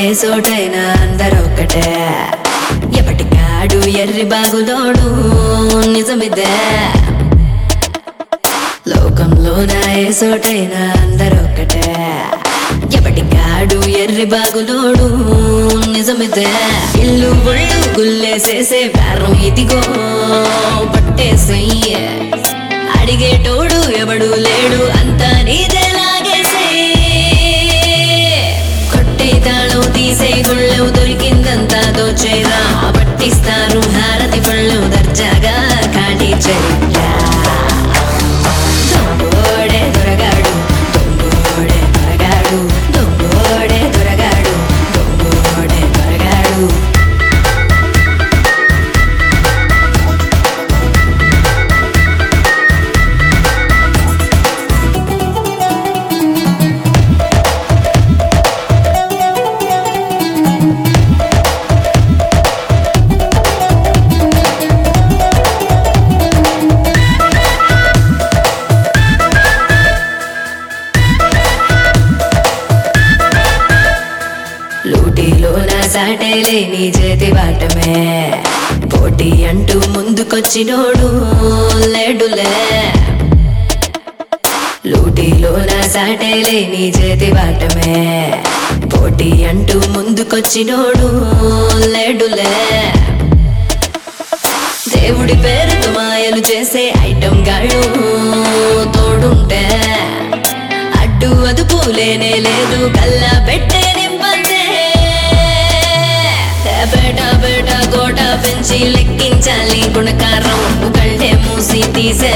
ఏ చోటైనా అందరొక్కటే ఎప్పటికాడు ఎర్రి బాగులోడు నిజమిదే లోకంలోన ఏ చోటైనా అందరొక్కటే ఎప్పటికాడు ఎర్రి బాగులోడు నిజమిదే ఇల్లు ఒళ్ళు గుల్లేసేసే బేరం ఇదిగో పట్టేసయ్యే అడిగేటోడు ఎవడు లేడు అంతా నీదే లాగేసే కొట్టే తాళం తీసే గుళ్ళెవు దొరికిందంతా దోచేరా పట్టిస్తారు హారతి పళ్ళు దర్జాగా కాటి చరిత్ర దొంగోడే దొరగాడు దొంగోడే దొరగాడు దొంగోడే దొరగాడు దొంగోడే దొరగాడు లూటీలోన సాటేలే నీ చేతి వాటమే పోటీ అంటూ ముందుకొచ్చినోడు లేడులే లూటీలోన సాటేలే నీ చేతి వాటమే పోటీ అంటూ ముందుకొచ్చినోడు లేడులే దేవుడి పేరుతో మాయలు చేసే ఐటం గాళ్ళు తోడుంటే అడ్డు అదుపు లేనే లేదు కల్లా పెట్టే నింపందే బేటా బేటా కోట పెంచి లెక్కించాలి గుణకారం కళ్ళే మూసి తీసే